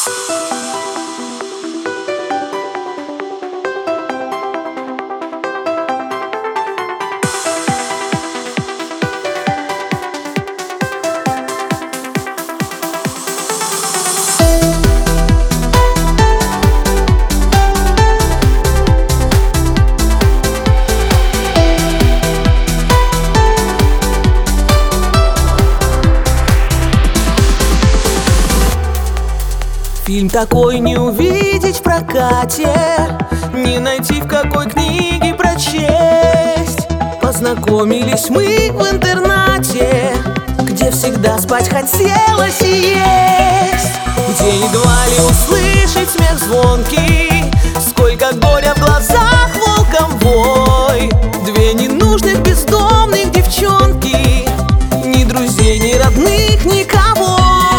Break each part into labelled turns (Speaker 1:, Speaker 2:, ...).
Speaker 1: Фильм такой не увидеть в прокате, не найти в какой книге прочесть. Познакомились мы в интернате, где всегда спать хотелось и есть, где едва ли услышать смех звонкий, сколько горя в глазах волком вой. Две ненужных бездомных девчонки, ни друзей, ни родных, никого.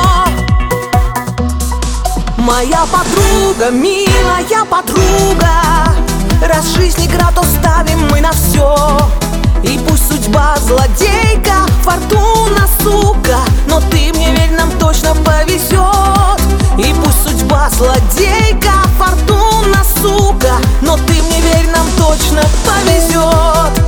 Speaker 1: Моя подруга, милая подруга, раз жизнь игра, то ставим мы на все. И пусть судьба злодейка, фортуна сука, но ты мне верь, нам точно повезет. И пусть судьба злодейка, фортуна сука, но ты мне верь, нам точно повезет.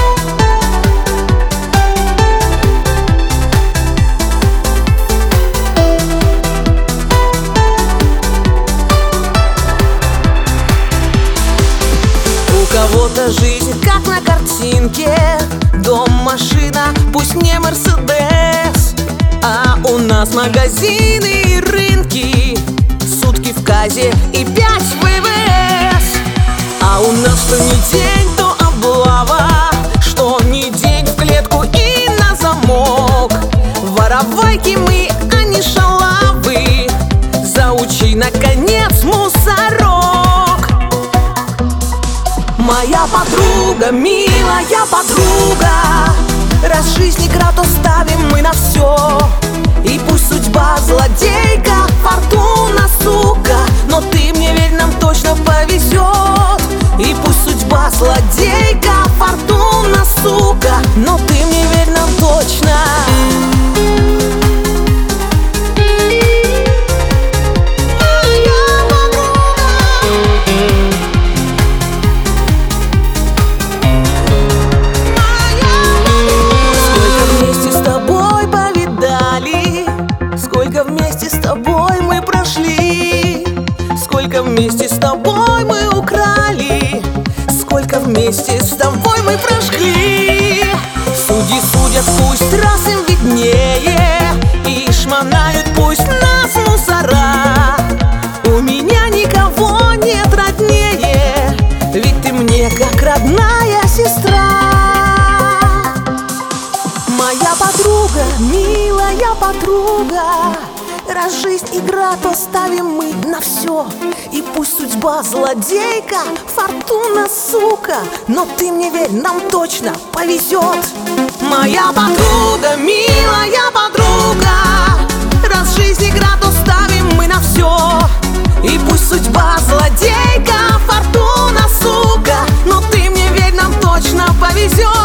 Speaker 1: У кого-то жизнь как на картинке, дом, машина, пусть не Мерседес. А у нас магазины и рынки, сутки в КАЗе и 5 ВВС. А у нас что не день, то облава, что не день в клетку и на замок. Воровайки мы, а не шалавы, заучи наконец мусорок. Моя подруга, милая подруга, раз жизнь игра, то ставим мы на все. И пусть судьба злодейка, фортуна сука, но ты мне верь, нам точно повезет. И пусть судьба злодейка, фортуна сука, но ты мне верь, нам точно. Сколько вместе с тобой мы прошли, сколько вместе с тобой мы украли, сколько вместе с тобой мы прожгли. Судьи судят, пусть раз им виднее, и шмонают пусть нас мусора. У меня никого нет роднее, ведь ты мне как родная сестра. Моя подруга, милая подруга, раз жизнь игра, то ставим мы на все. И пусть судьба злодейка, фортуна сука, но ты мне верь, нам точно повезет. Моя подруга, милая подруга, раз жизнь игра, то ставим мы на все. И пусть судьба злодейка, фортуна сука, но ты мне верь, нам точно повезет.